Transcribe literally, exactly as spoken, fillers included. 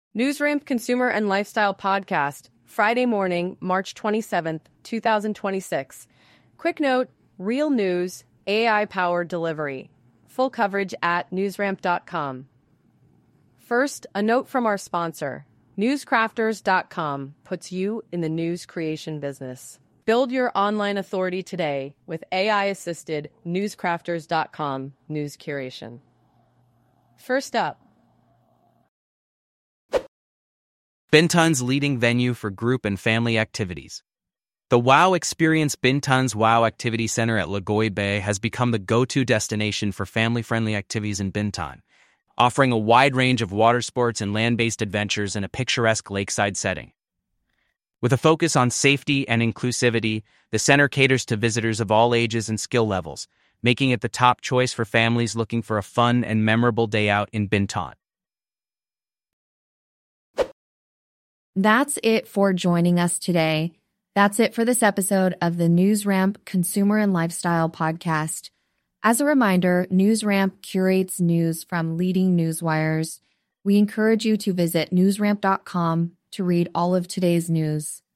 NewsRamp Consumer and Lifestyle Podcast, Friday morning, March twenty-seventh, twenty twenty-six. Quick note, real news, A I-powered delivery. Full coverage at newsramp dot com. First, a note from our sponsor. newscrafters dot com puts you in the news creation business. Build your online authority today with A I-assisted newscrafters dot com news curation. First up, Binton's leading venue for group and family activities. The WOW Experience Binton's WOW Activity Center at Lagoy Bay has become the go-to destination for family-friendly activities in Binton, offering a wide range of water sports and land-based adventures in a picturesque lakeside setting. With a focus on safety and inclusivity, the center caters to visitors of all ages and skill levels, making it the top choice for families looking for a fun and memorable day out in Binton. That's it for joining us today. That's it for this episode of the NewsRamp Consumer and Lifestyle Podcast. As a reminder, NewsRamp curates news from leading newswires. We encourage you to visit newsramp dot com to read all of today's news.